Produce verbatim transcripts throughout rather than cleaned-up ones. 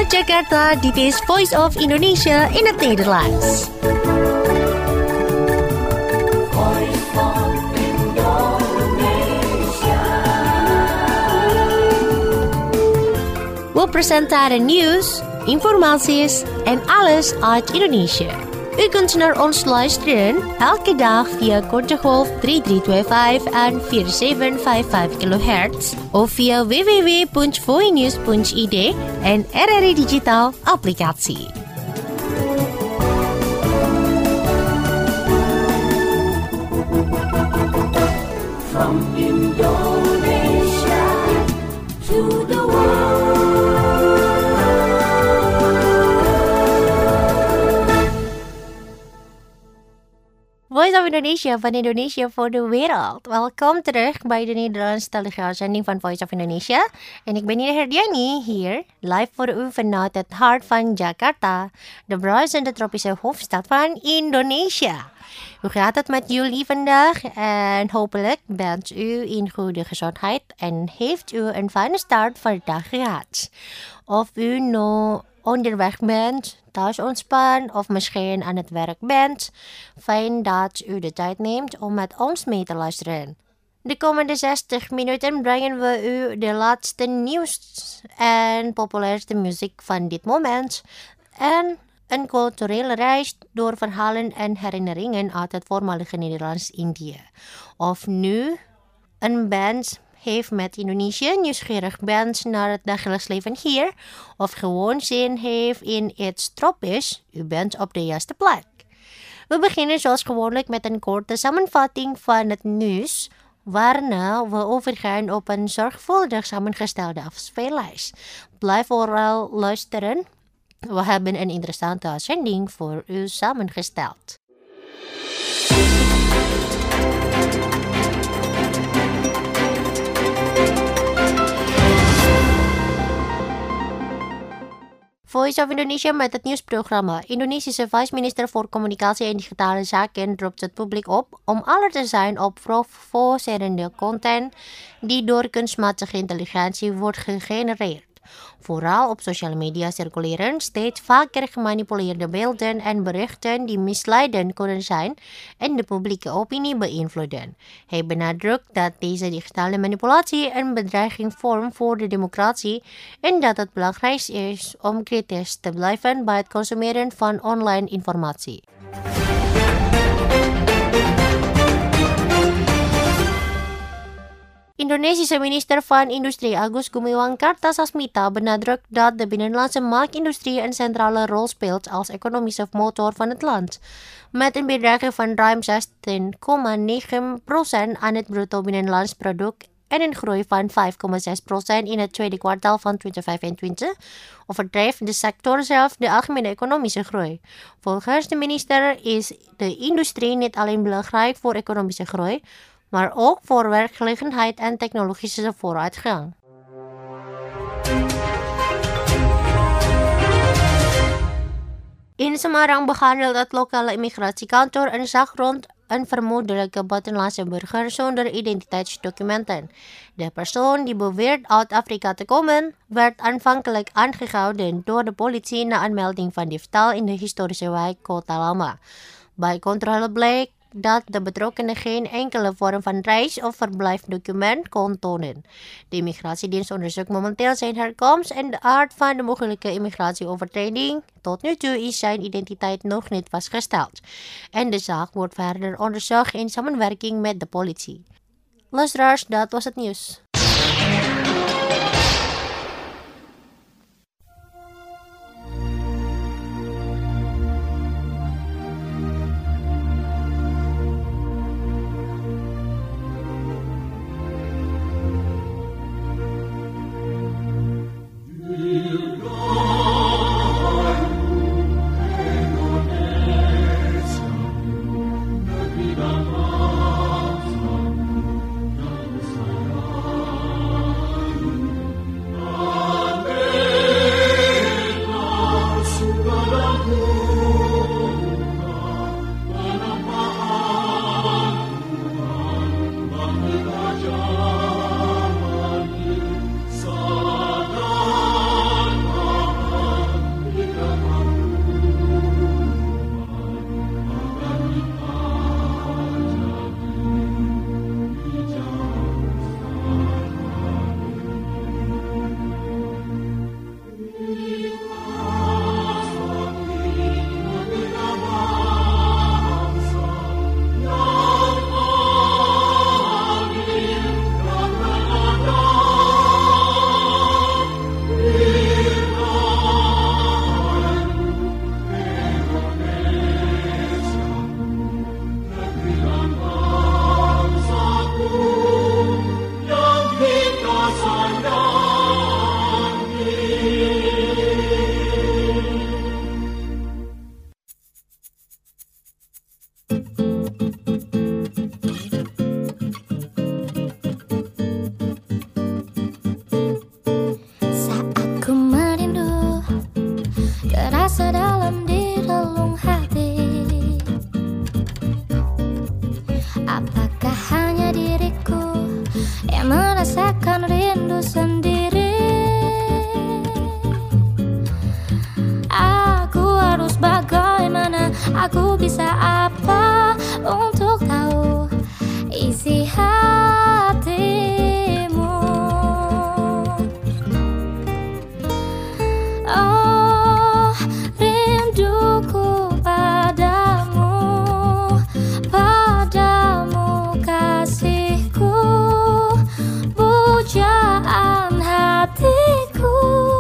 Vanuit Jakarta, dit is Voice of Indonesia in het Nederlands. Voice of Indonesia. We presenteren nieuws, informaties en alles uit Indonesië. U kunt naar ons luisteren elke dag via korte golf drie drie twee vijf en vier zeven vijf vijf kilohertz of via w w w punt voinews punt i d en R R I Digital applicatie. From Indonesia to the world. Voice of Indonesia van Indonesia voor de wereld. Welkom terug bij de Nederlandstalige uitzending van Voice of Indonesia. En ik ben Nina Herdiani hier, live voor u vanuit het hart van Jakarta, de bruisende tropische hoofdstad van Indonesië. Hoe gaat het met jullie vandaag? En hopelijk bent u in goede gezondheid en heeft u een fijne start van de dag gehad. Of u nog onderweg bent, thuis ontspan of misschien aan het werk bent, fijn dat u de tijd neemt om met ons mee te luisteren. De komende zestig minuten brengen we u de laatste nieuws en populairste muziek van dit moment en een culturele reis door verhalen en herinneringen uit het voormalige Nederlands-Indië. Of nu een band heeft met Indonesië nieuwsgierig bent naar het dagelijks leven hier, of gewoon zin heeft in iets tropisch, u bent op de juiste plek. We beginnen zoals gewoonlijk met een korte samenvatting van het nieuws, waarna we overgaan op een zorgvuldig samengestelde afspeellijst. Blijf vooral luisteren. We hebben een interessante uitzending voor u samengesteld. Voice of Indonesia met het nieuwsprogramma. Indonesische vice-minister voor Communicatie en Digitale Zaken roept het publiek op om alert te zijn op provocerende content die door kunstmatige intelligentie wordt gegenereerd. Vooral op sociale media circuleren steeds vaker gemanipuleerde beelden en berichten die misleidend kunnen zijn en de publieke opinie beïnvloeden. Hij benadrukt dat deze digitale manipulatie een bedreiging vormt voor de democratie en dat het belangrijk is om kritisch te blijven bij het consumeren van online informatie. Indonesische minister van Industrie Agus Gumiwang Kartasasmita benadrukt dat de binnenlandse marktindustrie een centrale rol speelt als economische motor van het land. Met een bijdrage van ruim zestien komma negen procent aan het bruto binnenlands product en een groei van vijf komma zes procent in het tweede kwartaal van twintig vijfentwintig overdrijft de sector zelf de algemene economische groei. Volgens de minister is de industrie niet alleen belangrijk voor economische groei, maar ook voor werkgelegenheid en technologische vooruitgang. In Semarang behandelt het lokale immigratiekantoor een zaak rond een vermoedelijke buitenlandse burger zonder identiteitsdocumenten. De persoon die beweert uit Afrika te komen, werd aanvankelijk aangehouden door de politie na een melding van diefstal in de historische wijk Kota Lama. Bij controle bleek dat de betrokkenen geen enkele vorm van reis- of verblijfdocument kon tonen. De immigratiedienst onderzoekt momenteel zijn herkomst en de aard van de mogelijke immigratieovertreding. Tot nu toe is zijn identiteit nog niet vastgesteld. En de zaak wordt verder onderzocht in samenwerking met de politie. Luisteraars, dat was het nieuws. Oh yang merasakan rindu sendiri. Aku harus bagaimana, aku bisa apa untuk tahu isi hatimu. Oh, rinduku padamu, padamu kasihku, pujaan hatiku.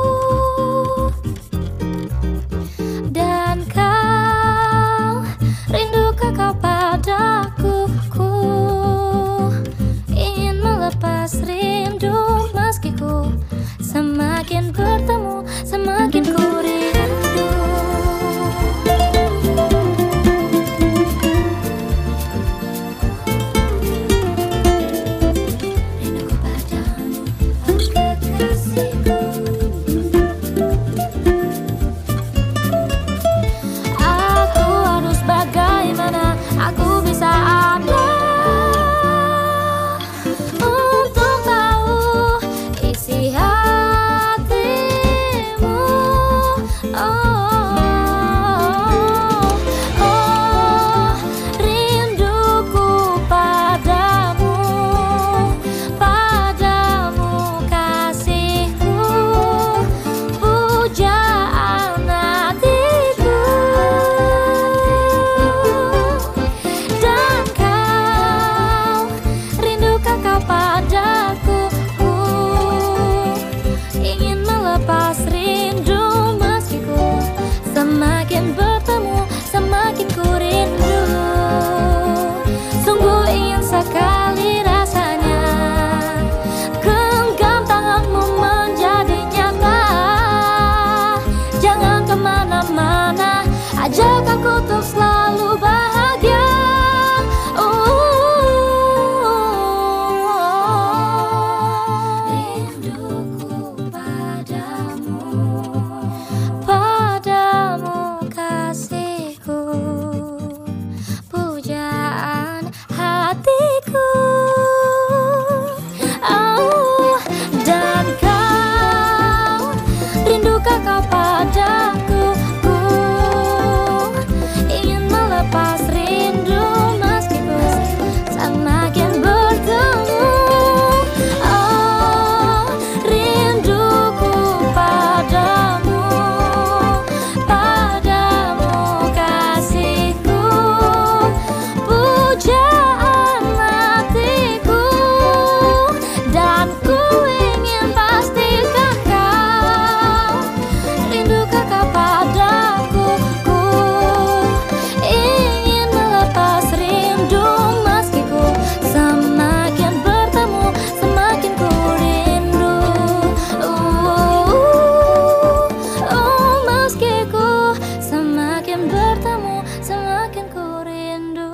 Dan kau, rindukah kau padaku? Ku ingin melepas rindu meski ku semakin bertemu, semakin ku rindu. Rinduku padamu, oh kekasihku. Aku harus bagaimana, aku bisa apa untuk tahu isi hatimu. Oh, oh, rinduku padamu, padamu kasihku, pujaan hatiku. Dan kau, rindukah kau padaku? Ku ingin melepas rindu meski ku semakin bertemu, semakin ku rindu. Sungguh ingin sekali rasanya genggam tanganmu menjadi nyata. Jangan kemana-mana, ajak aku untuk selalu bahagia. Rinduku padamu, padamu kasihku, pujaan hatiku. Oh, dan kau, rindukah kau padaku? Ku ingin melepas rindu meski ku semakin bertemu. Oh, rinduku padamu, padamu kasihku, pujaan hatiku. Dan ku ingin pastikan kau, rindukah kau padaku? Ku ingin melepas rindu meski ku semakin bertemu, semakin ku rindu. Oh, oh, meski ku semakin bertemu, semakin ku rindu.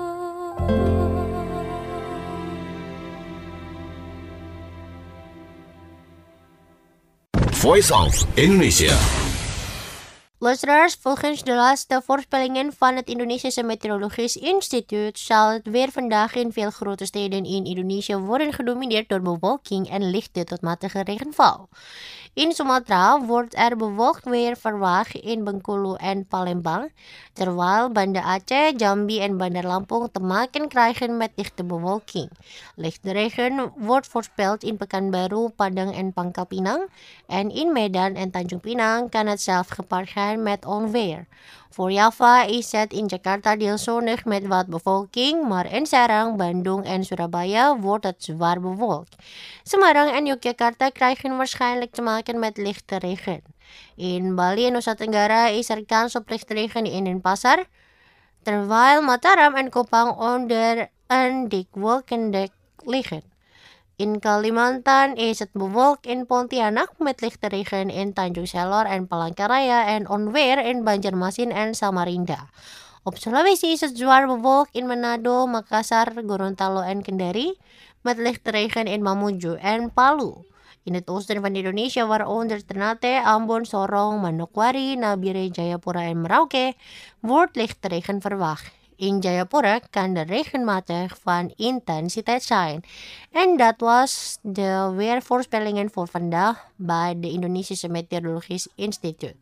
Voice of Indonesia. Luisteraars, volgens de laatste voorspellingen van het Indonesische Meteorologisch Instituut zal het weer vandaag in veel grote steden in Indonesië worden gedomineerd door bewolking en lichte tot matige regenval. In Sumatera wordt er bewolkt weer verwacht in Bengkulu en Palembang, terwijl Banda Aceh, Jambi en Bandar Lampung te maken krijgen met dichte bewolking. Lichte regen wordt voorspeld in Pekanbaru, Padang en Pangkal Pinang, en in Medan en Tanjung Pinang kan het zelf gepaard gaan met onweer. Voor Java is het in Jakarta deels zonnig met wat bewolking, maar in Serang, Bandung en Surabaya wordt het zwaar bewolkt. Semarang en Yogyakarta krijgen waarschijnlijk te maken met lichte regen. In Bali en Nusa Tenggara is er kans op lichte regen in Denpasar, terwijl Mataram en Kupang onder een dik wolkendek liggen. In Kalimantan is het bewolkt in Pontianak met lichte regen in Tanjung Selor en Palangkaraya en onweer in Banjarmasin en Samarinda. Op Sulawesi is het zwaar bewolkt in Manado, Makassar, Gorontalo en Kendari met lichte regen in Mamuju en Palu. In het oosten van Indonesia, waaronder Ternate, Ambon, Sorong, Manokwari, Nabire, Jayapura en Merauke, wordt lichte regen verwacht. in Jayapura kan de regenmatig van intensiteit zijn. En dat was de weervoorspellingen voor vandaag bij de Indonesische Meteorologisch Instituut.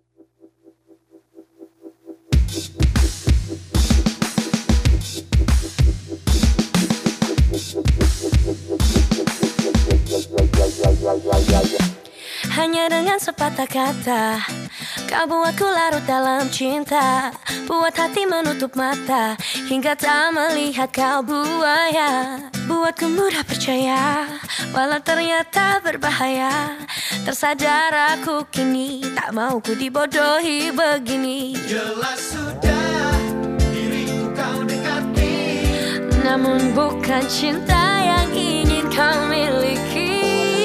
Hanya dengan sepatah kata kau buatku larut dalam cinta, buat hati menutup mata hingga tak melihat kau buaya. Buatku mudah percaya walau ternyata berbahaya. Tersadar aku kini tak mau ku dibodohi begini. Jelas sudah diriku kau dekati, namun bukan cinta yang ingin kau miliki.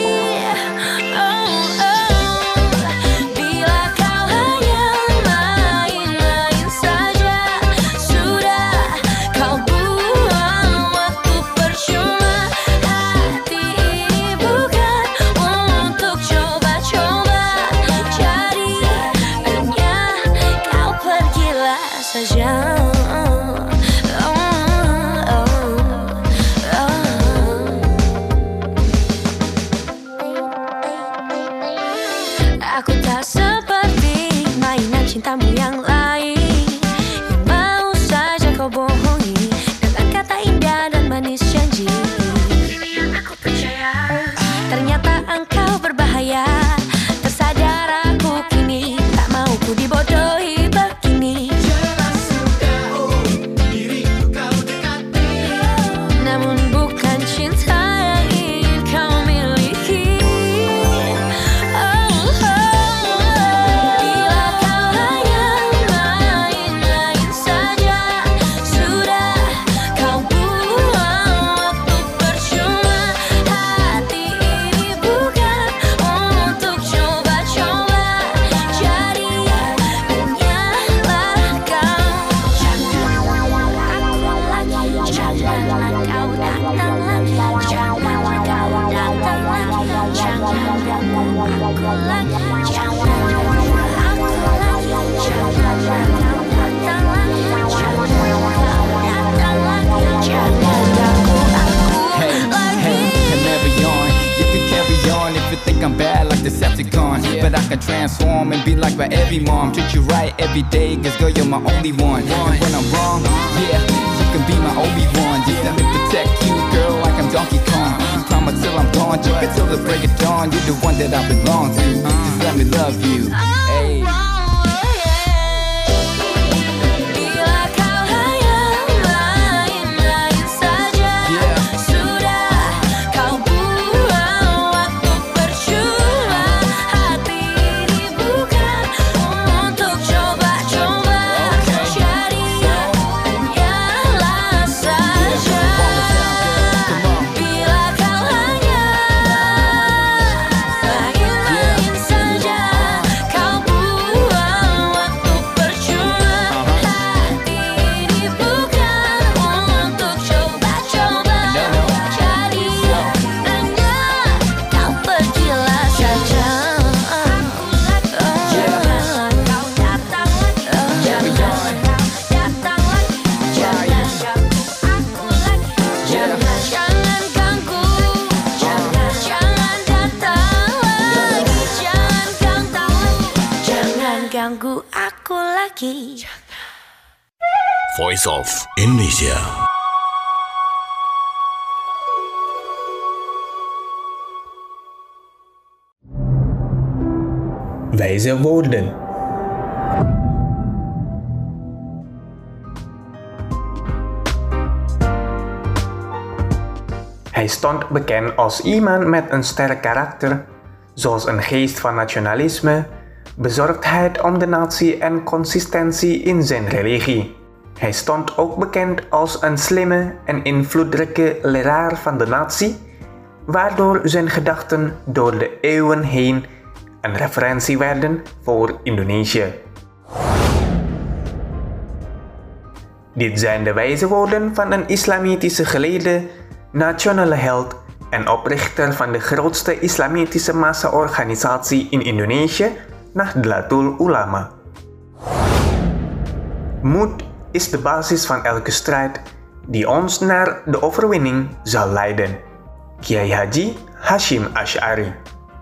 Aku tak seperti mainan cintamu yang lain, yang mau saja kau bohongi dengan kata indah dan manis janji. Ini yang aku percaya, ternyata engkau berbahaya. Tersadar aku kini tak mau ku dibodohi begini. jelas sudah oh diriku kau dekati, Namun bukan cinta yang ingin kau miliki. Oh, oh. Bila kau hanya main-main saja, sudah kau buang waktu percuma. Hati ini bukan untuk coba-coba, jadi hanyalah kau. Janganlah kau datang lagi, janganlah kau datang lagi, janganlah aku lagi, janganlah aku lagi, janganlah kau datang lagi, janganlah kau datang lagi, janganlah aku Hey, hey, and marry on. You can carry on if you think I'm bad like Decepticon. But I can transform and be like my every mom. Treat you right every day, cause girl, you're my only one. And when I'm wrong, yeah, you can be my Obi-Wan. Just let me protect you, girl, like I'm Donkey Kong. Promise till I'm gone, drink it till the break of dawn. You're the one that I belong to, just let me love you. Hey. Bila kau hanya main-main saja, sudah kau buang waktu percuma. Hati ini bukan untuk coba-coba, jadi hanyalah saja. Bila kau hanya main-main saja, kau buang waktu percuma. Hati ini bukan untuk coba-coba, jadi hanya kau pergilah saja. Janganlah kau datang lagi, jangan kau datang lagi, jangan ganggu aku lagi, jangan jangan ganggu, jangan jangan datang lagi, jangan ganggu, jangan ganggu aku lagi. Voice of Indonesia. Wijze woorden. Hij stond bekend als iemand met een sterk karakter, zoals een geest van nationalisme, bezorgdheid om de natie en consistentie in zijn religie. Hij stond ook bekend als een slimme en invloedrijke leraar van de natie, waardoor zijn gedachten door de eeuwen heen een referentie werden voor Indonesië. Dit zijn de wijze woorden van een islamitische geleerde, nationale held en oprichter van de grootste islamitische massa-organisatie in Indonesië, Nahdlatul Ulama. Moed is de basis van elke strijd die ons naar de overwinning zal leiden. Kiai Haji Hashim Asy'ari.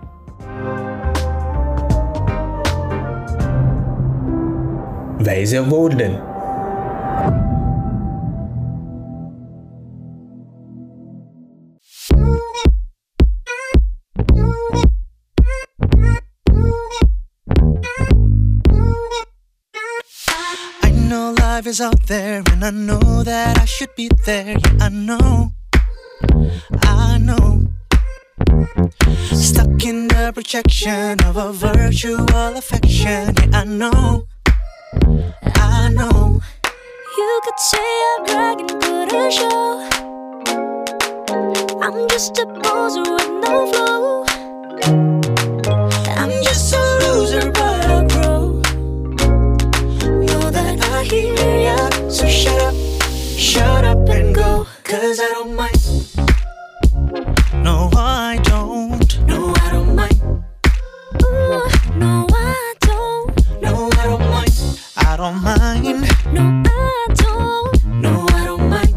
Wijze woorden. I know life is out there, and I know that I should be there. Yeah, I know, I know. Stuck in the projection of a virtual affection. Yeah, I know, I know. You could say I'm bragging, put a show. I'm just a poser with no flow. I'm just a loser, but I'll grow. Know that I hear ya, so shut up, shut up and go. Cause I don't mind. No, I don't. No, I don't mind. Ooh, no, I don't. No, I don't mind. I don't mind. No, I don't. No, I don't mind.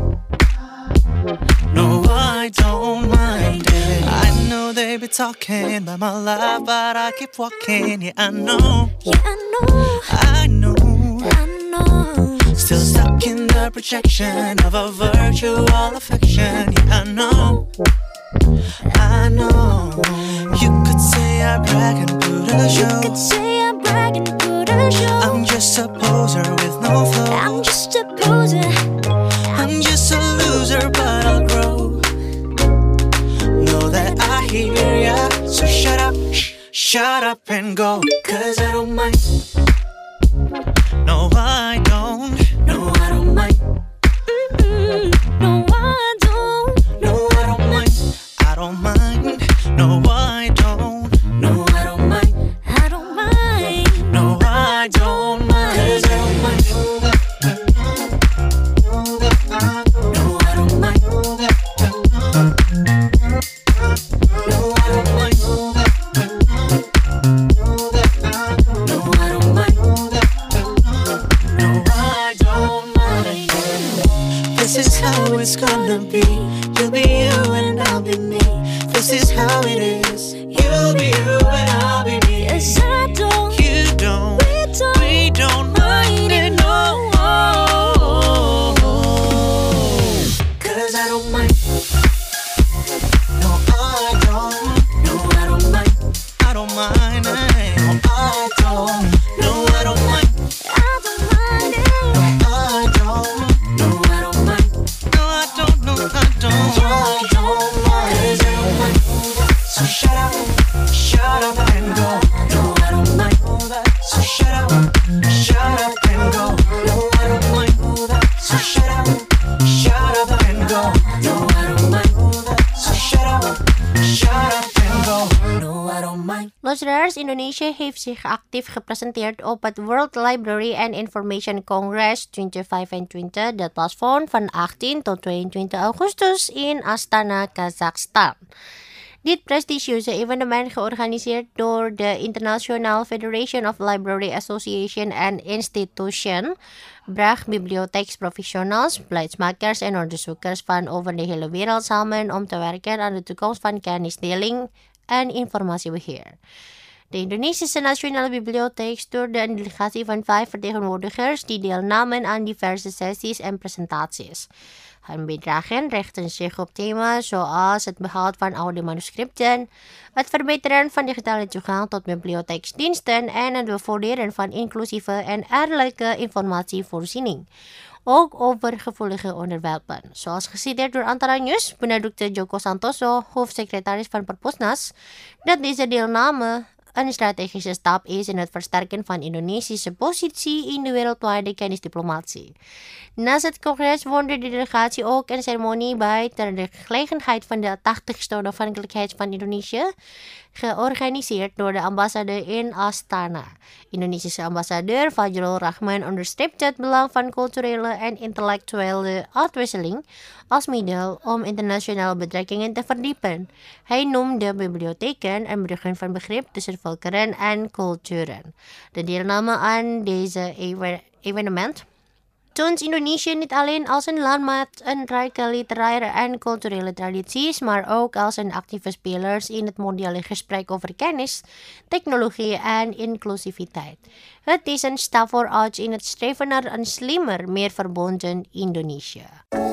No, I don't mind it. I know they be talking about my life, but I keep walking. Yeah, I know. Yeah, I know. I know. I know. Still stuck in the projection of a virtual affection. Yeah, I know. I know. You could say I brag and put a You show. could say I'm bragging, put a show. I'm just a poser with no flow. I'm just a poser. I'm just a loser, but I'll grow. Know that I hear ya, so shut up, sh- shut up and go. Cause I don't mind. No, I don't. No, I don't mind. Mm-mm. No, I don't. No, I don't mind. I don't mind. No, I don't. No, I don't mind. I don't mind. No, I don't mind. Cause I don't mind. No, I don't mind. No, I don't mind. No, I don't mind. No, I don't mind. This is how it's gonna be. You'll be you and I'll be me. This is how it is. You'll be you and I'll be me. Yes, I don't. You don't. We don't. We don't mind it, no. Cause I don't mind. No, I don't. No, I don't mind. I don't mind. No, I don't. No, I don't mind. I don't mind it. I don't. No, I don't mind. No, I don't. No, I don't. I don't mind. Cause I don't mind. So shut up, shut up and go. No, I don't mind. So shut up, shut up and go. No, I don't mind. So shut up, shut up and go. No, I don't mind. So shut up, shut up and go. No, I don't mind. Luisteraars, Indonesië heeft zich actief gepresenteerd op het World Library and Information Congress twintig vijfentwintig. Dat plaatsvond van achttien tot tweeëntwintig augustus in Astana, Kazachstan. Dit prestigieuze evenement, georganiseerd door de International Federation of Library Association and Institution, bracht bibliotheeksprofessionals, beleidsmakers en onderzoekers van over de hele wereld samen om te werken aan de toekomst van kennisdeling en informatiebeheer. De Indonesische Nationale Bibliotheek stuurde een delegatie van vijf vertegenwoordigers die deelnamen aan diverse sessies en presentaties. Hun bijdragen richten zich op thema's zoals het behoud van oude manuscripten, het verbeteren van digitale toegang tot bibliotheeksdiensten en het bevorderen van inclusieve en eerlijke informatievoorziening. Ook over gevoelige onderwerpen. Zoals geciteerd door Antara News benadrukte Joko Santoso, hoofdsecretaris van Perpusnas, dat deze deelname een strategische stap is in het versterken van Indonesische positie in de wereldwijde kennisdiplomatie. Naast het congres woonde de delegatie ook een ceremonie bij ter de gelegenheid van de tachtigste onafhankelijkheid van Indonesië, georganiseerd door de ambassade in Astana. Indonesische ambassadeur Fajrul Rahman onderstreepte het belang van culturele en intellectuele uitwisseling als middel om internationale betrekkingen te verdiepen. Hij noemde bibliotheken een bruggen van begrip tussen volkeren en culturen. De deelname aan deze even- evenement toont Indonesië niet alleen als een land met een rijke literaire en culturele tradities, maar ook als een actieve speler in het mondiale gesprek over kennis, technologie en inclusiviteit. Het is een stap vooruit in het streven naar een slimmer, meer verbonden Indonesië.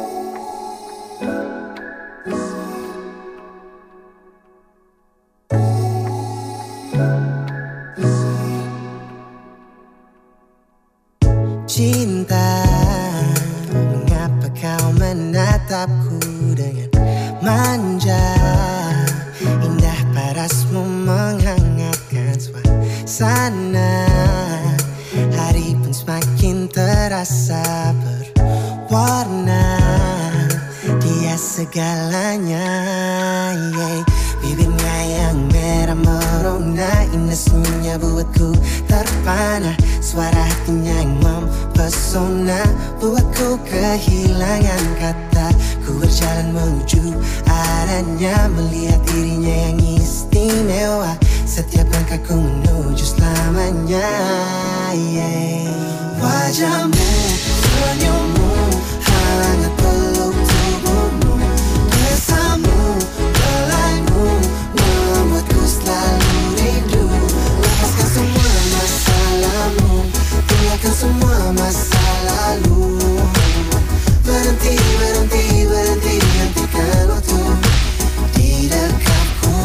Cinta, mengapa kau menatapku dengan manja? Indah parasmu menghangatkan suasana. Hari pun semakin terasa berwarna. Dia segalanya, yeah. Bibirnya yang merah merona, indah senyumnya buatku terpana. Suara hatinya yang mempesona, buatku kehilangan kata. Ku berjalan menuju arahnya, melihat dirinya yang istimewa. Setiap langkahku menuju selamanya, yeah. Wajahmu, senyummu, hangat peluk tubuhmu. Bersamamu, belaimu, membuatku selalu rindu. Lepaskan semua masalahmu, tinggalkan semua masa lalu. Berhenti, berhenti, berhenti, hentikan waktu di dekatku.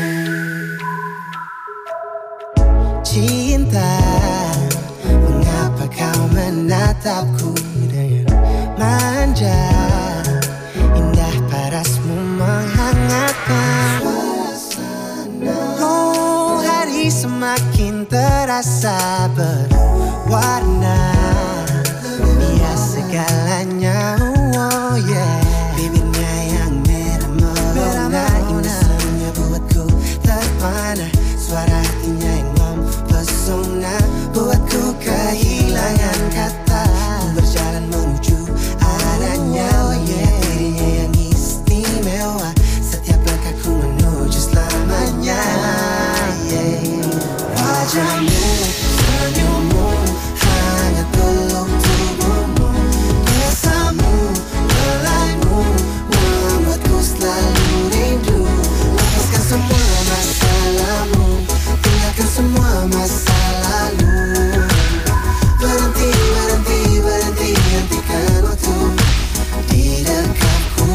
Cinta, mengapa kau menatapku dengan manja? Indah parasmu menghangatkan suasana. Oh, hari semakin terasa berwarna. Dia segalanya, oh yeah. Bibirnya yang merah merona, indah senyumnya buatku terpana. Suara hatinya yang mempesona, buatku kehilangan kata. Ku berjalan menuju arahnya, oh yeah. Dirinya yang istimewa, setiap langkahku menuju selamanya, yeah. Wajahmu, senyummu, hangat peluk tubuhmu. Bersamamu, belaimu, membuatku selalu rindu. Lepaskan semua masalahmu, tinggalkan semua masa lalu. Berhenti, berhenti, berhenti, hentikan waktu di dekatku.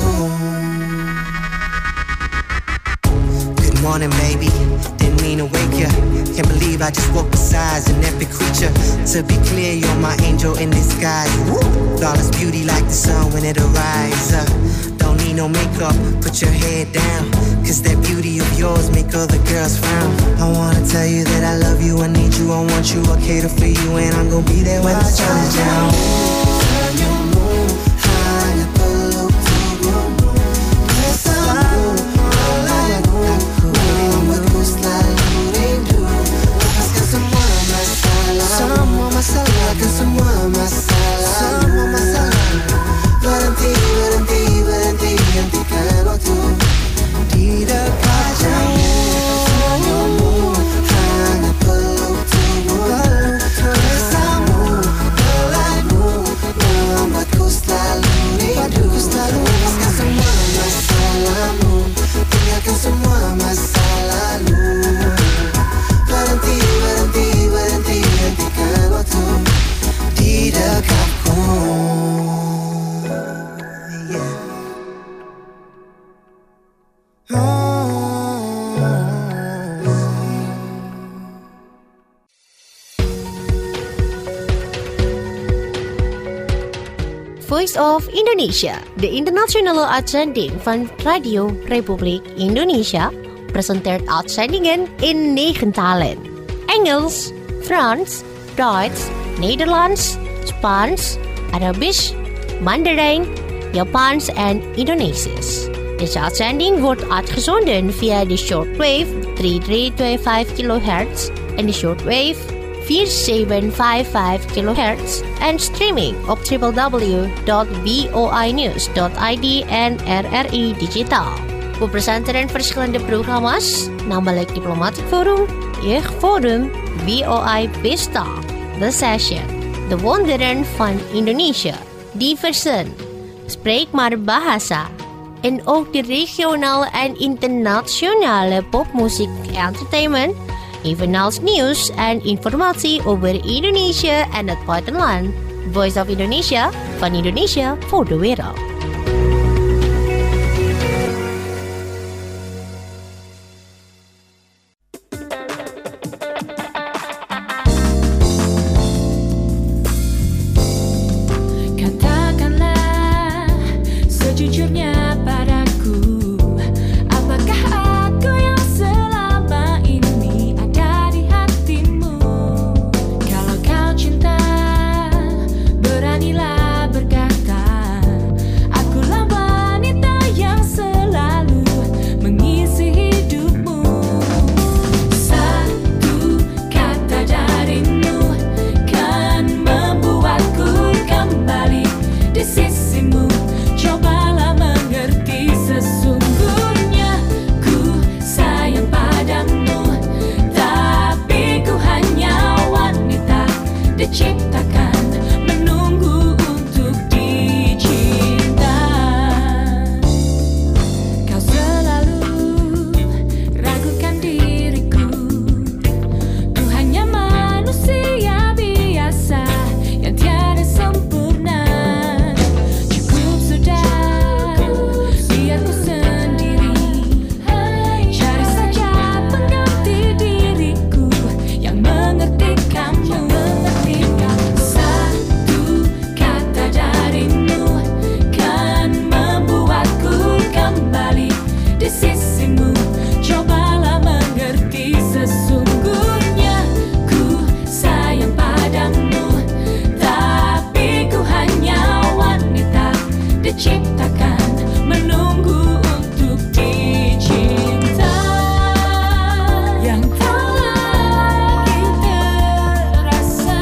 Good morning, baby. Didn't mean to wake ya. Can't believe I just woke beside an epic creature. To be clear, you're my angel in disguise. Woo! Flawless beauty like the sun when it arises. Uh, don't need no makeup, put your head down. Cause that beauty of yours make other girls frown. I wanna tell you that I love you, I need you, I want you, I cater for you, and I'm gonna be there when the sun is down. Senyummu, hangat peluk tubuhmu. Bersamamu, belaimu, membuatku selalu rindu. Lepaskan semua masalah, semua masalah, lepaskan semua masalah, semua masalah. Berhenti, berhenti, berhenti, hentikan waktu di dekatmu. Senyummu, hangat peluk tubuhmu. Bersamamu, belaimu, membuatku selalu rindu. Lepaskan semua masalahmu, tinggalkan semua masa lalu. Berhenti, berhenti, berhenti, hentikan waktu di dekatku. Voice of Indonesia, de internationale uitzending van Radio Republiek Indonesia, presenteert uitzendingen in negen talen: Engels, Frans, Duits, Nederlands, Spaans, Arabisch, Mandarijn, Japans en Indonesisch. Deze uitzending wordt uitgezonden via de shortwave drie drie twee vijf kilohertz en de shortwave vier zeven vijf vijf kilohertz en streaming op w w w dot voi news dot i d en R R I Digitaal. We presenteren verschillende programma's, namelijk Diplomatic Forum, Jeugdforum, V O I Pista, The Session, De wonderen van Indonesia, die versen, spreek maar bahasa. En ook de regionale en internationale popmuziek entertainment, evenals nieuws en informatie over Indonesië en het buitenland. Voice of Indonesia, van Indonesia voor de wereld. Katakanlah sejujurnya padaku, apakah aku yang selama ini ada di hatimu? Kalau kau cinta, beranilah berkata, akulah wanita yang selalu mengisi hidupmu. Satu kata darimu kan membuatku kembali di sisimu. Cobalah mengerti, sesungguhnya ku sayang padamu, tapi ku hanya wanita diciptakan menunggu untuk dicinta. Kau selalu ragukan diriku, ku hanya manusia biasa yang tiada sempurna. Cukup sudah, biar ku sendiri cari saja pengganti diriku yang mengerti kamu. Satu kata darimu kan membuatku kembali di sisimu. Cobalah mengerti, sesungguhnya ku sayang padamu, tapi ku hanya wanita diciptakan menunggu untuk dicinta. Yang tak lagi terasa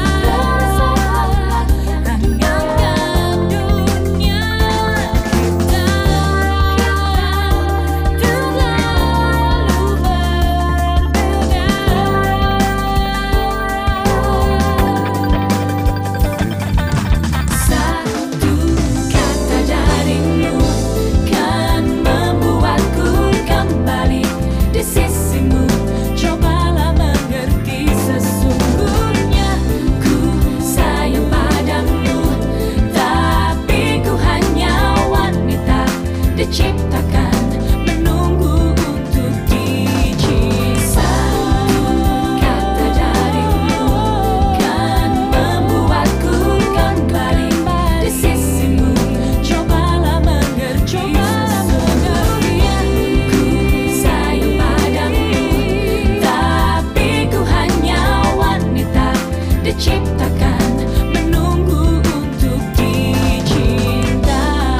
langgangan dunia kita terlalu berbeda. Satu kata darimu kan membuatku kembali di sisimu. Cobalah mengerti, sesungguhnya ku sayang padamu, tapi ku hanya wanita diciptakan menunggu untuk dicinta. Satu kata darimu kan membuatku kembali di sisimu. Cobalah mengerti, sesungguhnya ku sayang padamu, tapi ku hanya wanita diciptakan menunggu untuk dicinta.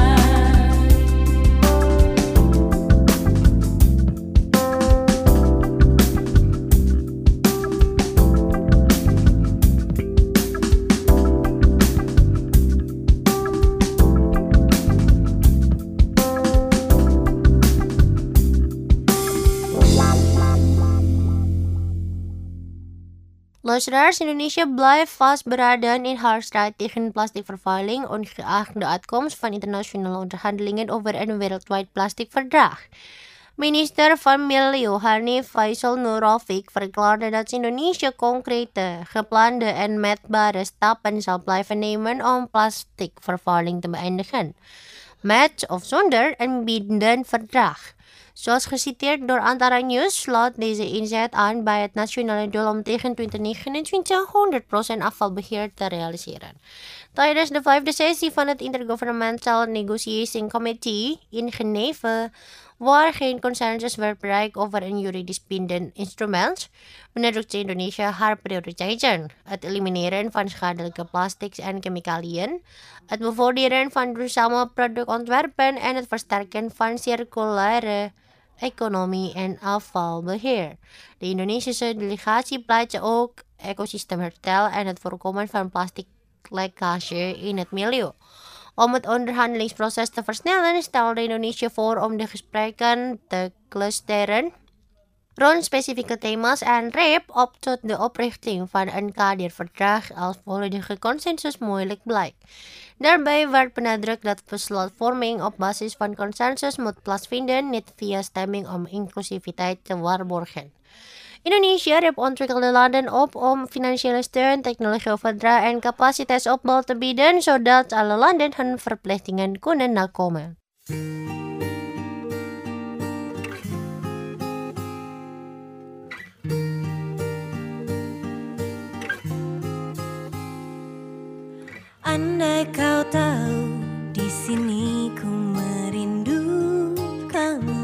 Luisteraars, Indonesia blijft vastberaden in haar strijd tegen plasticvervuiling, ongeacht de uitkomst van internationale onderhandelingen over een wereldwijd plasticverdrag. Minister van Milieu Hanif Faisal Nurrafiq verklaarde dat Indonesia concrete, geplande en meetbare stappen zal blijven nemen om plasticvervuiling te beëindigen, met of zonder een bindend verdrag. Zoals geciteerd door Antara News sluit deze inzet aan bij het nationale doel om tegen twintig negenentwintig honderd procent afvalbeheer te realiseren. Tijdens de vijfde sessie van het Intergovernmental Negotiation Committee in Geneve, waar geen consensus werd bereikt over een juridisch bindend instrument, benadrukte Indonesia haar prioriteiten: het elimineren van schadelijke plastics en chemicaliën, het bevorderen van duurzame productontwerpen en het versterken van circulaire economie en afvalbeheer. De Indonesische delegatie pleitte ook ecosysteemherstel en het voorkomen van plasticlekkage in het milieu. Om het onderhandelingsproces te versnellen stelde Indonesië voor om de gesprekken te clusteren Rond specifieke thema's en R I P op tot de oprichting van een kaderverdrag als volledige consensus moeilijk blijkt. Daarbij werd benadrukt dat besluitvorming op basis van consensus moet plaatsvinden, niet via stemming om inclusiviteit te waarborgen. Indonesia riep ontwikkelde landen op om financiële steun, technologieoverdracht en capaciteitsopbouw te bieden, zodat alle landen hun verplichtingen kunnen nakomen. Andai kau tahu, di sini ku merindu kamu,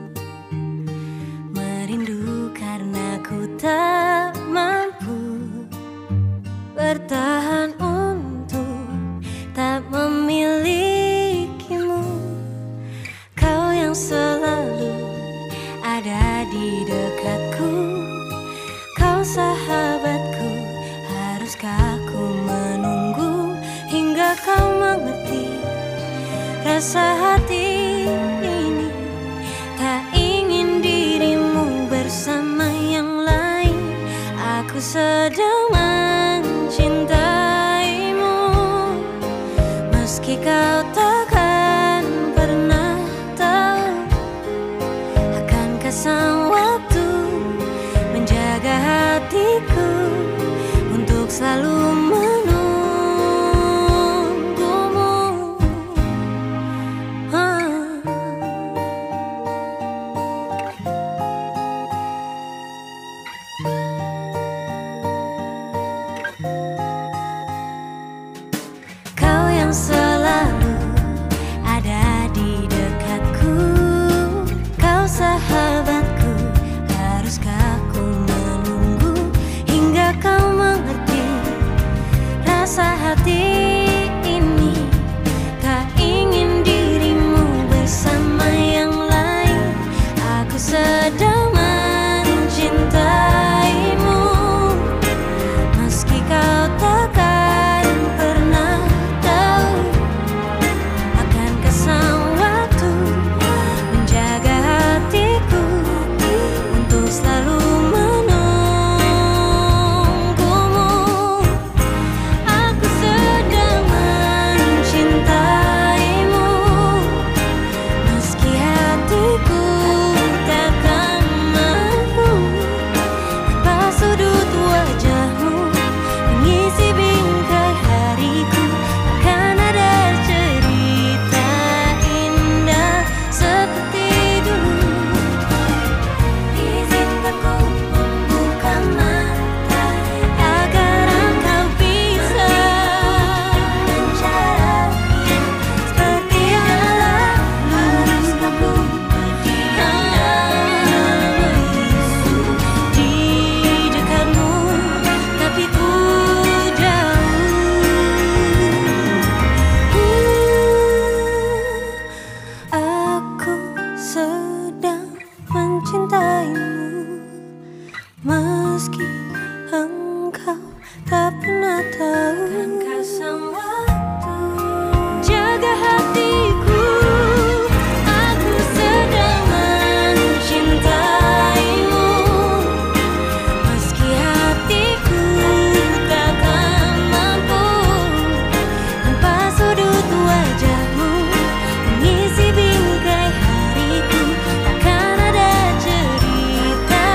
merindu karena ku tak mampu bertahan untuk tak memilikimu. Kau yang selalu ada di dekatku, kau sahabatku, haruskah ku menunggu hingga kau mengerti rasa hati ini. Tak ingin dirimu bersama yang lain, aku sedang mencintaimu. Meski kau takkan pernah tahu, akankah sang waktu menjaga hatiku untuk selalu menunggu. Selalu ada di dekatku, kau sahabatku, haruskah ku menunggu hingga kau mengerti rasa hati ini. Tak ingin dirimu bersama yang lain, aku sedang mencintaimu. Meski kau takkan pernah tahu, akankah sang waktu menjaga hatiku untuk selalu menunggumu. Aku sedang mencintaimu, meski hatiku takkan mampu tanpa sudut wajahmu mengisi bingkai hariku. Akan ada cerita indah seperti dulu. Izinkan ku membuka mata agar engkau bisa mencaranya seperti yang lalu. Haruskah ku berdiam membisu di dekatmu, tapi ku jauh. Aku sedang mencintaimu, meski engkau tak pernah tahu. Akankah sang waktu jaga hatiku, aku sedang mencintaimu. Meski hatiku takkan mampu tanpa sudut wajahmu mengisi bingkai hariku. Takkan ada cerita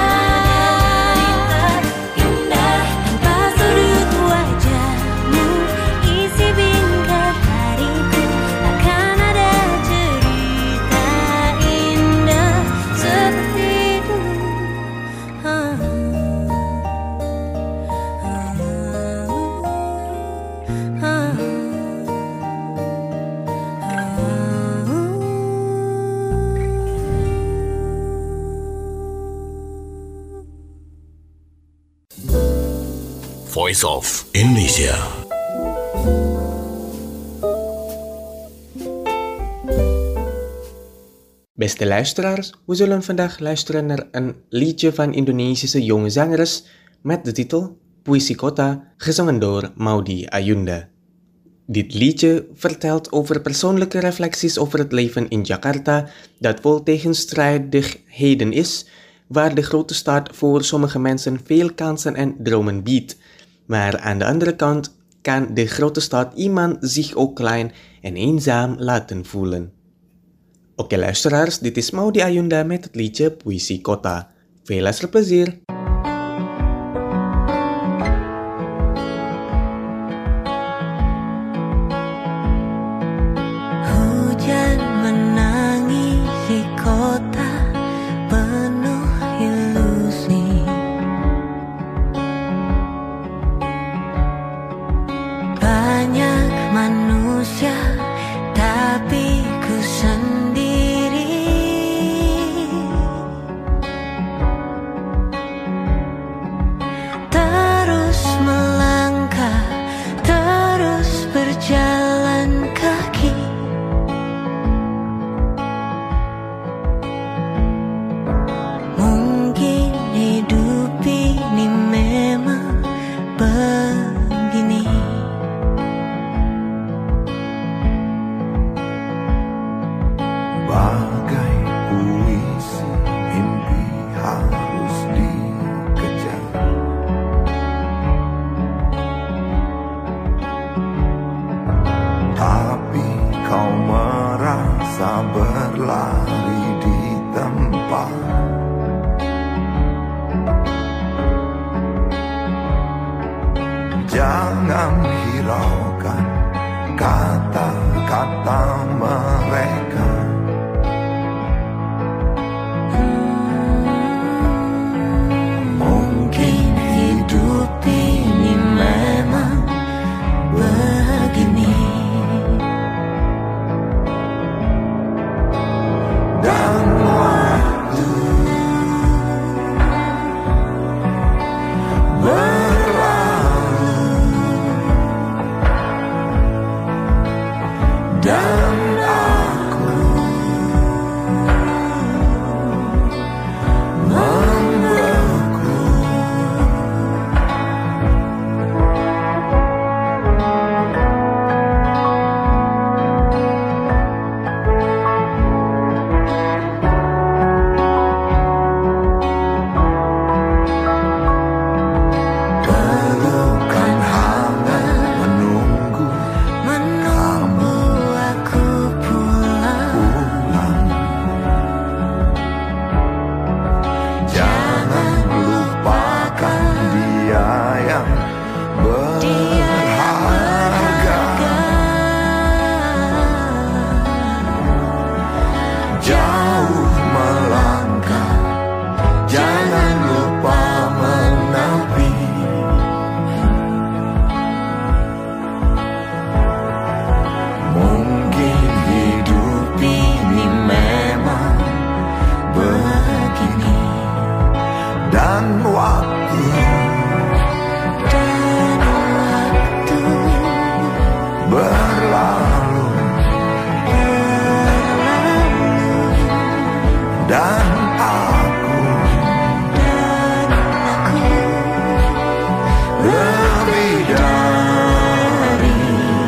indah tanpa sudut wajahmu isi bingkai hariku. Takkan ada cerita indah seperti dulu. Voice of Indonesia. Beste luisteraars, we zullen vandaag luisteren naar een liedje van Indonesische jonge zangeres met de titel Puisi Kota, gezongen door Maudy Ayunda. Dit liedje vertelt over persoonlijke reflecties over het leven in Jakarta dat vol tegenstrijdigheden is, waar de grote stad voor sommige mensen veel kansen en dromen biedt. Maar aan de andere kant kan de grote stad iemand zich ook klein en eenzaam laten voelen. Oke luisteraars, dit is Maudy Ayunda met het liedje Puisi Kota. Veel luisterplezier! Hujan menangisi kota penuh ilusi. Banyak manusia, tapi ku sendiri. Terus melangkah, terus berjalan kaki. Mungkin hidup ini memang begini. Bagai puisi, mimpi harus dikejar. Tapi kau merasa berlari di tempat. Jangan hiraukan kata-kata mereka. Mungkin hidup ini memang begini. Dan waktu berlalu, dan aku membeku. Pelukan hangat menunggu Menunggu aku pulang. Jangan lupakan dia yang berharga. Jauh melangkah, jangan lupa menepi. Mungkin hidup ini memang begini. Dan waktu Dan waktu berlalu, dan aku dan aku lebih dari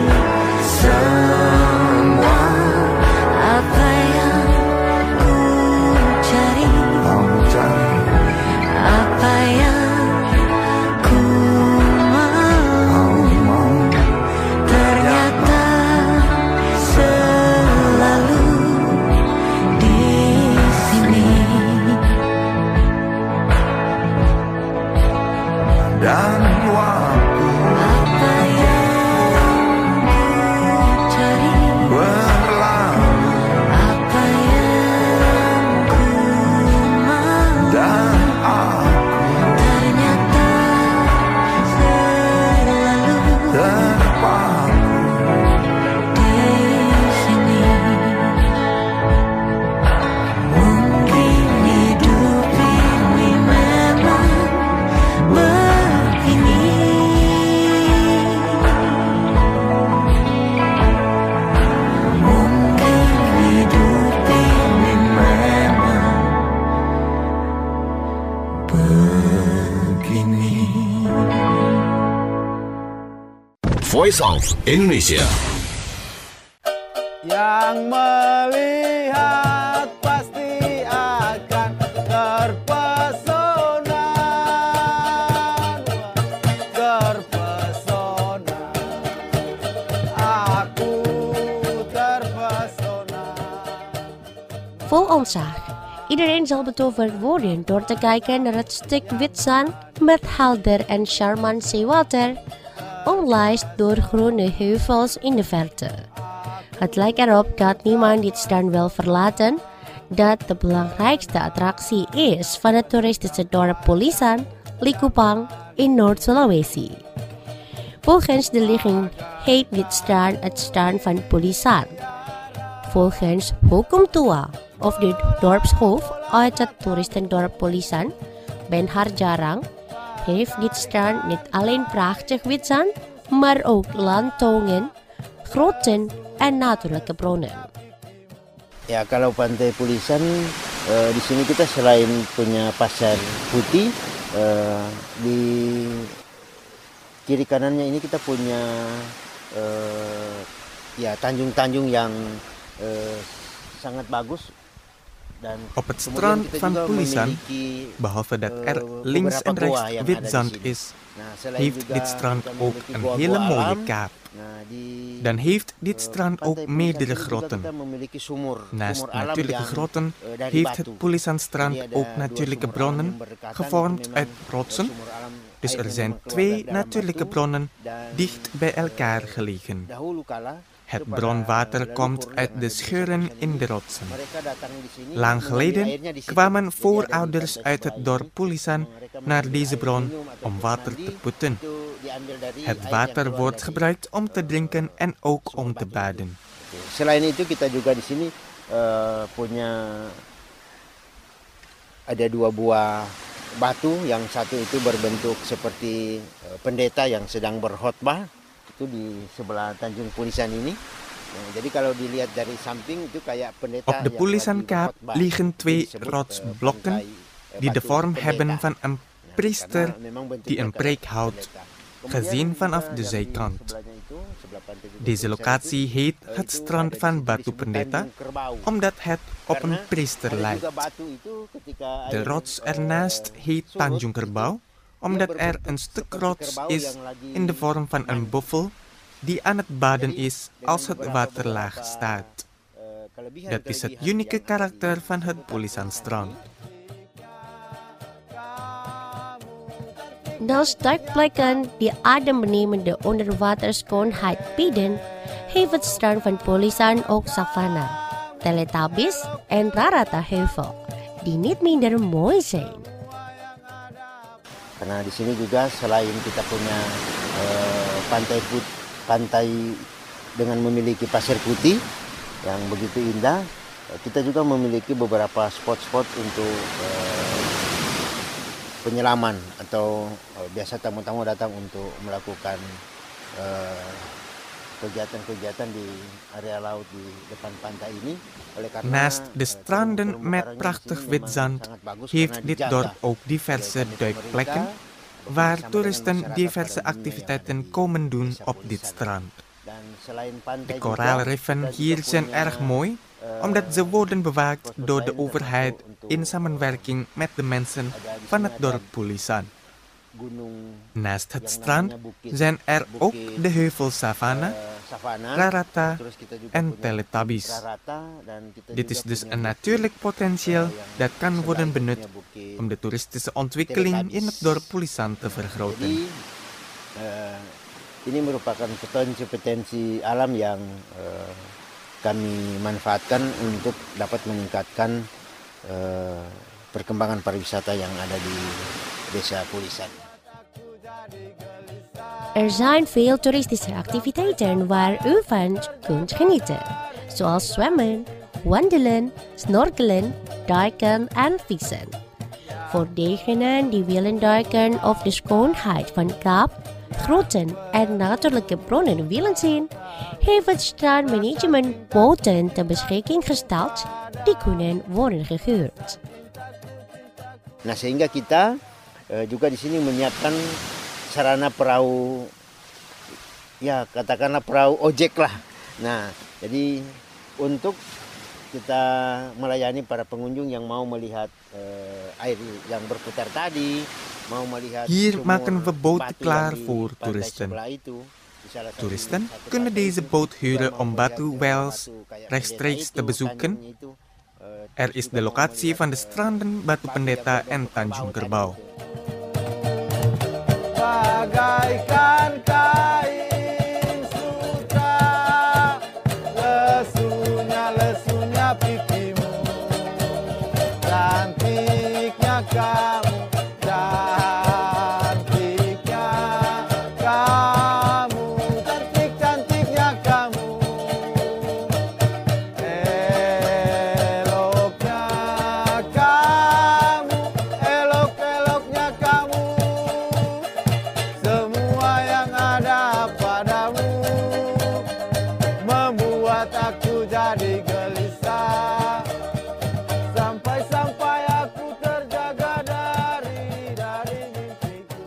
semua apa yang ku cari, kamu cari. apa yang ku mau, Kau mau ternyata selalu di sini. dan waktu Apa yang ku cari, berlalu, apa yang ku mau, dan aku ternyata selalu terpaku. di sini. Mungkin hidup ini memang begini. Mungkin hidup ini memang begini. Voice of Indonesia. Yang melihat pasti akan terpesona. vol ontzag. Iedereen zal betoverd worden door te kijken naar het stuk wit zand met helder en charmant zeewater, omlijst door groene heuvels in de verte. Het lijkt erop dat niemand dit strand wil verlaten, dat de belangrijkste attractie is van het toeristische dorp Pulisan, Likupang in Noord-Sulawesi. Volgens de ligging heet dit strand het strand van Pulisan. Volgens Hukum Tua of de dorpshoofd uit het toeristendorp Pulisan, Ben Harjarang, heeft dit strand niet alleen prachtig wit zand, maar ook landtongen, grotten en natuurlijke bronnen. Ya, kalau Pantai Pulisan, uh, di sini kita selain punya pasir putih, uh, di kiri kanannya ini kita punya uh, ya tanjung-tanjung yang uh, sangat bagus. Dan Op het strand van Pulisan, behalve dat er links en rechts wit zand is, heeft dit strand ook een hele mooie kaap. Dan heeft dit strand ook meerdere grotten. Naast natuurlijke grotten heeft het Pulisan-strand ook natuurlijke bronnen, gevormd uit rotsen. Dus er zijn twee natuurlijke bronnen dicht bij elkaar gelegen. Het bronwater komt uit de scheuren in de rotsen. Lang geleden kwamen voorouders uit het dorp Pulisan naar deze bron om water te putten. Het water wordt gebruikt om te drinken en ook om te baden. Selain itu kita juga di sini uh, punya ada dua buah batu, yang satu itu berbentuk seperti uh, pendeta yang sedang berkhotbah. Itu di sebelah Tanjung Pulisan ini. Nah, jadi kalau dilihat dari samping itu kayak pendeta. Op de Pulisan-kaap liggen twee rotsblokken die de vorm hebben van een priester die een preek houdt, gezien vanaf de zijkant. Deze locatie heet het strand van Batu Pendeta, omdat het op een priester lijkt. De rots ernaast heet Tanjung Kerbau, omdat er een stuk rots is in de vorm van een buffel die aan het baden is als het water laag staat. Dat is het unieke karakter van het Pulisan-strand. Naast duikplekken die adembenemende onderwaterschoonheid bieden, heeft het strand van Pulisan ook savanna, Teletubbies en Rarata-heuvel, die niet minder mooi zijn. Karena di sini juga selain kita punya uh, pantai put, pantai dengan memiliki pasir putih yang begitu indah, kita juga memiliki beberapa spot-spot untuk uh, penyelaman atau uh, biasa tamu-tamu datang untuk melakukan uh, kegiatan-kegiatan di area laut di depan pantai ini. Naast de stranden met prachtig wit zand heeft dit dorp ook diverse duikplekken waar toeristen diverse activiteiten komen doen op dit strand. De koraalriffen hier zijn erg mooi omdat ze worden bewaakt door de overheid in samenwerking met de mensen van het dorp Pulisan. Naast het strand zijn er ook de heuvels Savana, Rarata en Teletubbies. Dit is dus een natuurlijk potentieel dat kan worden benut om de toeristische ontwikkeling in het dorp Pulisan te vergroten. Ini merupakan potensi-potensi alam yang uh, kami manfaatkan untuk dapat meningkatkan uh, perkembangan pariwisata yang ada di Desa Pulisan. Er zijn veel toeristische activiteiten waar u van kunt genieten, zoals zwemmen, wandelen, snorkelen, duiken en vissen. Voor degenen die willen duiken of de schoonheid van kaap, grotten en natuurlijke bronnen willen zien, heeft het strandmanagement boten ter beschikking gesteld die kunnen worden gehuurd. Nah, sehingga kita uh, juga di sini menyiapkan sarana perahu, ya katakanlah perahu ojek lah. Nah, jadi untuk kita melayani para pengunjung yang mau melihat uh, air yang berputar tadi, mau melihat. Hier maken we boten klaar voor toeristen. Toeristen kunnen deze boot huren om Batu Wells rechtstreeks te bezoeken, Er is de locatie van de stranden Batu Pendeta en Tanjung Kerbau. Bagaikan kain sutra, lesunya lesunya pipimu, cantiknya kamu, cantiknya kamu, cantik cantiknya kamu, eloknya kamu, elok eloknya kamu. Semua yang ada padamu membuat aku jadi gelisah, sampai-sampai aku terjaga dari dari mimpiku.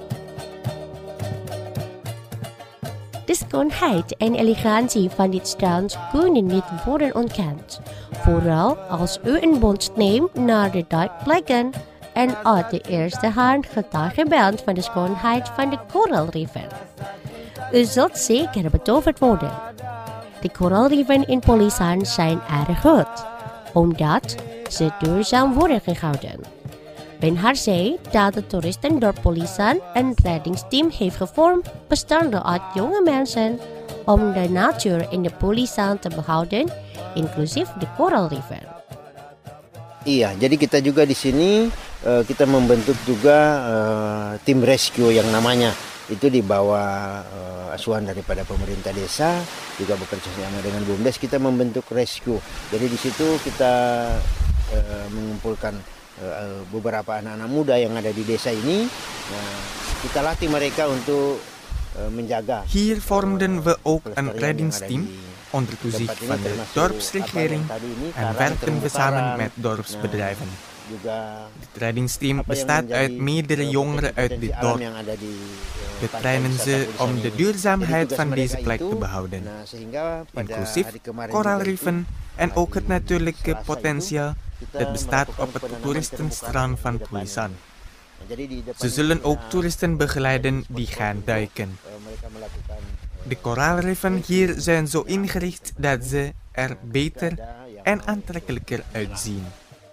De schoonheid en elegantie van dit strand kunnen niet worden ontkend. Vooral als u een boot neemt naar de duikplekken en uit de eerste hand getuige bent van de schoonheid van de koraalriffen. U zult zeker betoverd worden. De koraalriffen in Polisan zijn erg goed, omdat ze duurzaam worden gehouden. Ben Har zei dat het toeristendorp Polisan een reddingsteam heeft gevormd bestaande uit jonge mensen om de natuur in de Polisan te behouden, inclusief de koraalriffen. Iya, jadi kita juga di sini uh, kita membentuk juga uh, tim rescue yang namanya itu di bawah uh, asuhan daripada pemerintah desa, juga bekerja sama dengan BUMDes. Kita membentuk rescue. Jadi di situ kita uh, mengumpulkan uh, beberapa anak-anak muda yang ada di desa ini. Nah, kita latih mereka untuk uh, menjaga. Hier vormden we ook een reddingsteam onder toezicht van de dorpsregering en werkten we samen met dorpsbedrijven. Dit reddingsteam bestaat uit meerdere jongeren uit dit dorp. We trainen ze om de duurzaamheid van deze plek te behouden, inclusief koraalriffen en ook het natuurlijke potentieel dat bestaat op het toeristenstrand van Pulisan. Ze zullen ook toeristen begeleiden die gaan duiken. De koraalriffen hier zijn zo ingericht dat ze er beter en aantrekkelijker uitzien.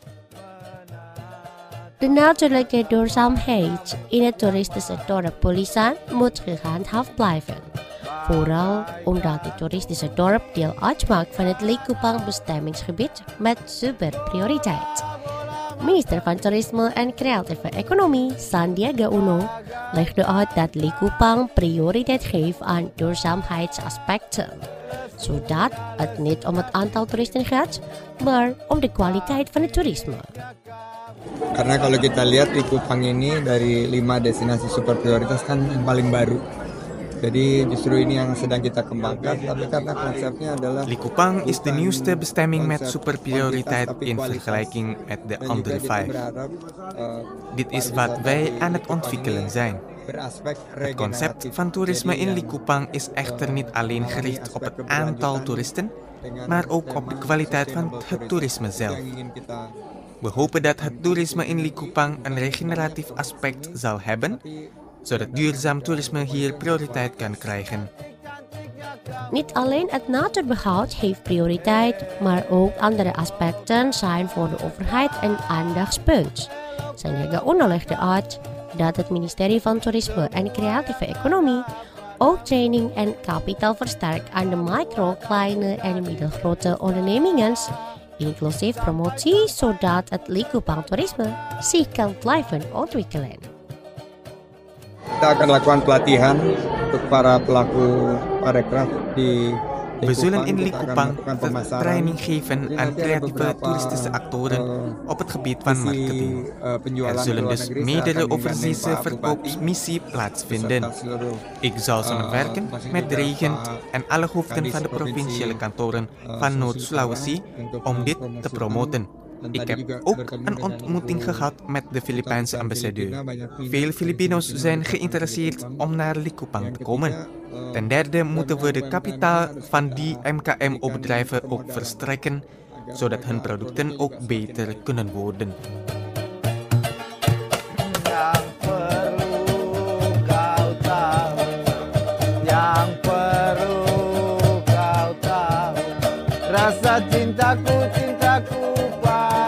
De natuurlijke duurzaamheid in het toeristische dorp Pulisan moet gehandhaafd blijven. Vooral omdat het toeristische dorp deel uitmaakt van het Likupang bestemmingsgebied met superprioriteit. Minister van Toerisme en Creatieve Economie Sandiaga Uno legde uit dat Likupang prioriteit geeft aan duurzaamheidsaspecten, zodat het niet om het aantal toeristen gaat, maar om de kwaliteit van het toerisme. Karena kalau kita lihat Likupang ini dari lima destinasi super prioritas kan yang paling baru. Jadi justru ini yang sedang kita kembangkan, tapi karena konsepnya adalah Likupang is de nieuwste bestemming met superprioriteit in vergelijking met de andere vijf. Dit is wat wij aan het ontwikkelen zijn. Het concept van toerisme in Likupang is echter niet alleen gericht op het aantal toeristen, maar ook op de kwaliteit van het toerisme zelf. We hopen dat het toerisme in Likupang een regeneratief aspect zal hebben, zodat duurzaam toerisme hier prioriteit kan krijgen. Niet alleen het natuurbehoud heeft prioriteit, maar ook andere aspecten zijn voor de overheid een aandachtspunt. Sandiaga Uno legde uit dat het ministerie van Toerisme en Creatieve Economie ook training en kapitaal versterkt aan de micro, kleine en middelgrote ondernemingen, inclusief promotie, zodat het Likupang toerisme zich kan blijven ontwikkelen. kita akan lakukan pelatihan untuk para pelaku parekraf di We zullen in Likupang training geven aan creatieve toeristische actoren op het gebied van marketing. Er zullen dus meerdere overzeese verkoopsmissie plaatsvinden. Ik zal samenwerken met Regent en alle hoofden van de provinciale kantoren van Noord-Sulawesi om dit te promoten. Ik heb ook een ontmoeting gehad met de Filipijnse ambassadeur. Veel Filipinos zijn geïnteresseerd om naar Likupang te komen. Ten derde moeten we de kapitaal van die M K M-bedrijven ook verstrekken, zodat hun producten ook beter kunnen worden. Rasa cintaku, cintaku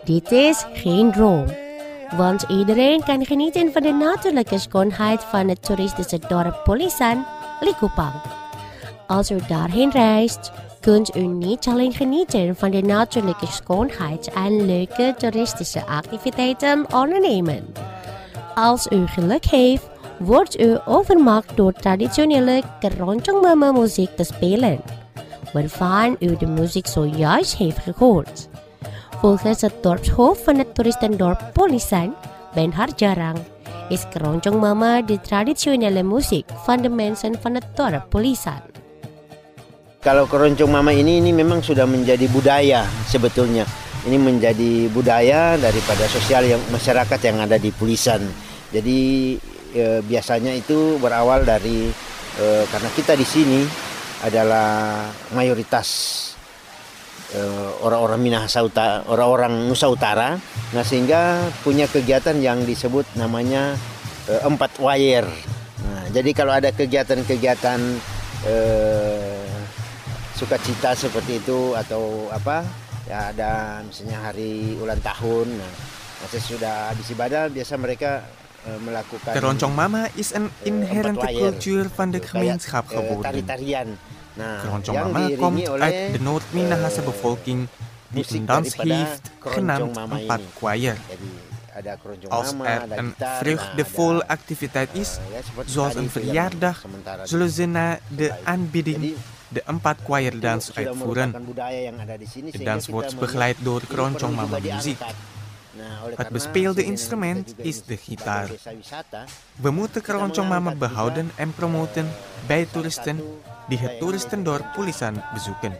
Dit is geen droom, want iedereen kan genieten van de natuurlijke schoonheid van het toeristische dorp Pulisan, Likupang. Als u daarheen reist, kunt u niet alleen genieten van de natuurlijke schoonheid en leuke toeristische activiteiten ondernemen. Als u geluk heeft, wordt u overmaakt door traditionele keroncong mama muziek te spelen, waarvan u de muziek zojuist heeft gehoord. Volgens het dorpshoofd van het toeristendorp Pulisan, Ben Harjarang, is keroncong mama de traditionele muziek van de mensen van het dorp Pulisan. Kalau keroncong mama ini ini memang sudah menjadi budaya sebetulnya. Ini menjadi budaya daripada sosial yang masyarakat yang ada di Pulisan. Jadi e, biasanya itu berawal dari e, karena kita di sini adalah mayoritas e, orang-orang Minahasa Utara, orang-orang Nusa Utara. Nah, sehingga punya kegiatan yang disebut namanya e, empat wayer. Nah, jadi kalau ada kegiatan-kegiatan e, sukacita seperti itu atau apa ya, ada misalnya hari ulang tahun, nah sesudah habis ibadah biasa mereka uh, melakukan Keroncong mama is een inherente uh, cultuur van de gemeenschap uh, geworden. tari-tarian. Nah, Keroncong mama komt uit de Noord-Minahasa bevolking die een dans heeft genaamd empat choir. Als er een vreugdevolle activiteit is, zoals een verjaardag, zullen ze na de aanbieding de empat choir dans uitvoeren. De dans wordt begeleid door keroncong mama muziek. Het bespeelde instrument is de gitaar. We moeten keroncong mama behouden en promoten bij toeristen die het toeristendorp Pulisan bezoeken.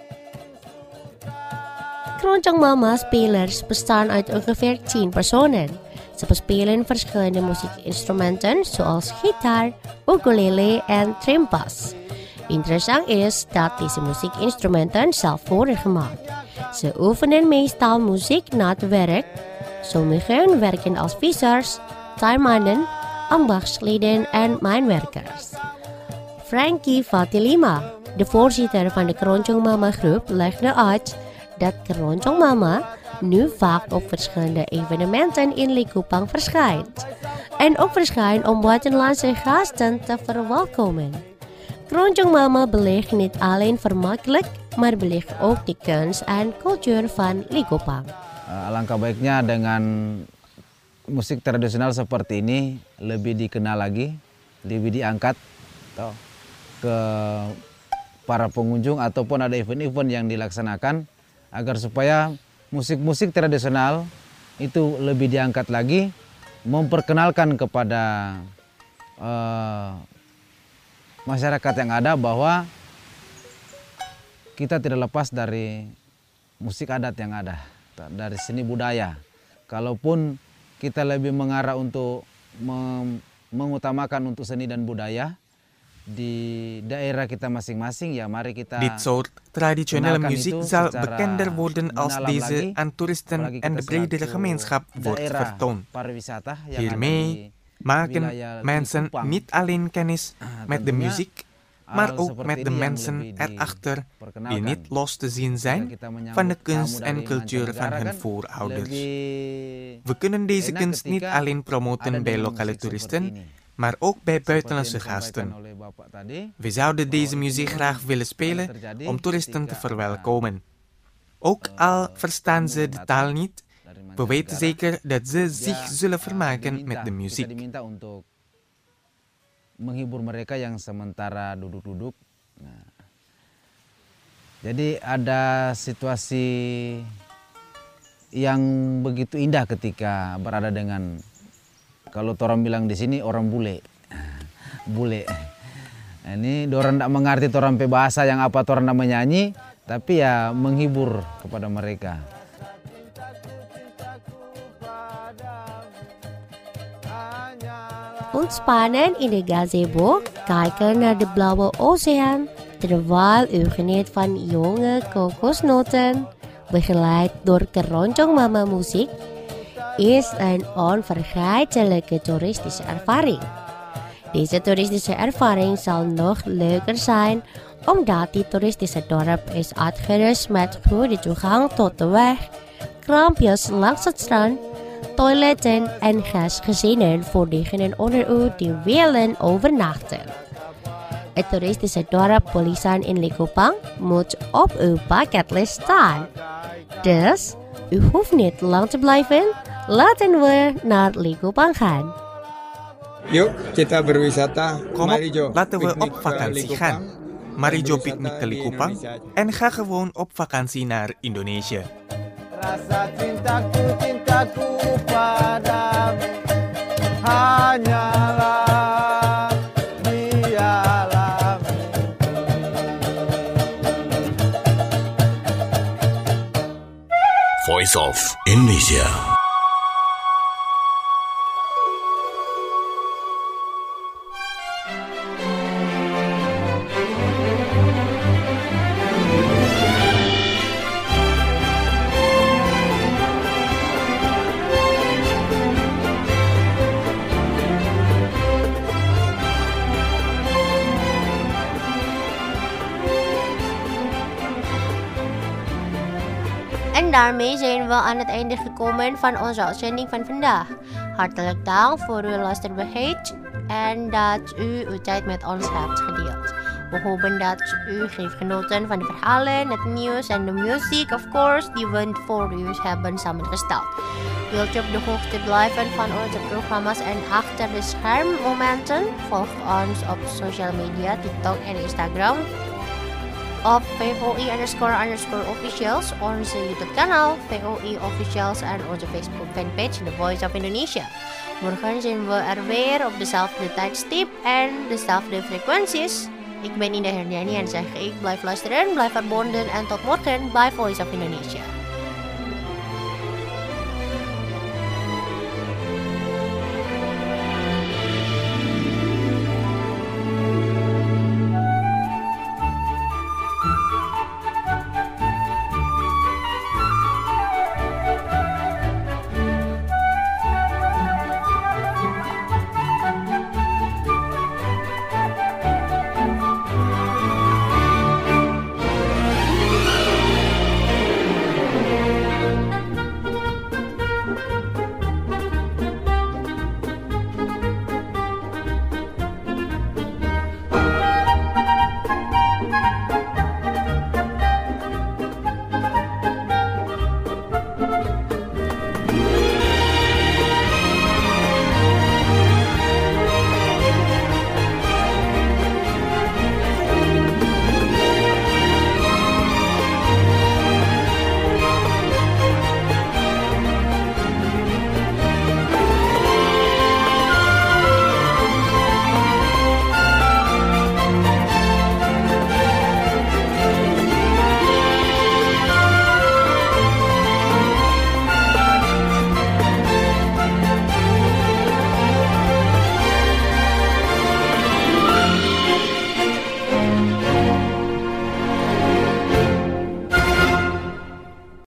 Keroncong mama spelers bestaan uit ongeveer tien personen. Ze bespelen verschillende muziekinstrumenten zoals gitaar, ukulele en trompas. Interessant is dat deze muziekinstrumenten zelf worden gemaakt. Ze oefenen meestal muziek na het werk. Sommigen werken als vissers, tuinmannen, ambachtsleden en mijnwerkers. Frankie Fatilima, de voorzitter van de Keroncong Mama groep, legde uit dat Keroncong Mama nu vaak op verschillende evenementen in Likupang verschijnt. En ook verschijnt om buitenlandse gasten te verwelkomen. Keroncong Mama belegt niet alleen vermakkelijk, maar belegt ook de kunst en cultuur van Likupang. Uh, alangkah baiknya dengan musik tradisional seperti ini lebih dikenal lagi, lebih diangkat toh, ke para pengunjung ataupun ada event-event yang dilaksanakan agar supaya musik-musik tradisional itu lebih diangkat lagi, memperkenalkan kepada uh, masyarakat yang ada bahwa kita tidak lepas dari musik adat yang ada, dari seni budaya. Kalaupun kita lebih mengarah untuk mengutamakan untuk seni dan budaya di daerah kita masing-masing, ya mari kita Dit soort traditionele muziek zal bekender worden als deze aan toeristen en de bredere gemeenschap wordt vertoond. Hiermee maken mensen niet alleen kennis met de muziek, maar ook met de mensen erachter die niet los te zien zijn van de kunst en cultuur van hun voorouders. We kunnen deze kunst niet alleen promoten bij lokale toeristen, maar ook bij buitenlandse gasten. We zouden deze muziek graag willen spelen om toeristen te verwelkomen. Ook al verstaan ze de taal niet, we weten zeker dat ze zich zullen vermaken met de muziek. Menghibur mereka yang sementara duduk-duduk. Nah, jadi ada situasi yang begitu indah ketika berada dengan, kalau orang bilang di sini orang bule, bule. Nah, ini orang tidak mengerti orang pe bahasa yang apa orang nak menyanyi, tapi ya menghibur kepada mereka. Ontspannen in de gazebo, kijken naar de blauwe oceaan, terwijl u geniet van jonge kokosnoten, begeleid door Keroncong Mama muziek, is een onvergetelijke toeristische ervaring. Deze toeristische ervaring zal nog leuker zijn, omdat dit toeristische dorp is uitgerust met goede toegang tot de weg, kraampjes langs het strand, toiletten en gastgezinnen voor diegenen onder u die willen overnachten. Het toeristische dorp Pulisan in Likupang moet op uw bucketlist staan. Dus, u hoeft niet lang te blijven. Laten we naar Likupang gaan. Yuk, kita berwisata. Kom Mari op, Jo, laten we piknik op ke vakantie Likupang. gaan. Mari Jo Berwisata piknik ke di Likupang Indonesia. en ga gewoon op vakantie naar Indonesië. Rasa cintaku, cintaku padamu hanyalah dialah Voice of Indonesia. En daarmee zijn we aan het einde gekomen van onze uitzending van vandaag. Hartelijk dank voor uw luisterbereid en dat u uw tijd met ons hebt gedeeld. We hopen dat u heeft genoten van de verhalen, het nieuws en de muziek, of course, die we voor u hebben samengesteld. Wilt u op de hoogte blijven van onze programma's en achter de schermmomenten? Volg ons op social media, TikTok en Instagram. Op V O I underscore underscore officials, onze YouTube kanaal, V O I officials en onze Facebook fanpage, The Voice of Indonesia. Morgen zijn we er weer op dezelfde tijdstip en dezelfde frequenties. Ik ben Indah Herdiani en zeg ik blijf luisteren, blijf verbonden en tot morgen bij Voice of Indonesia.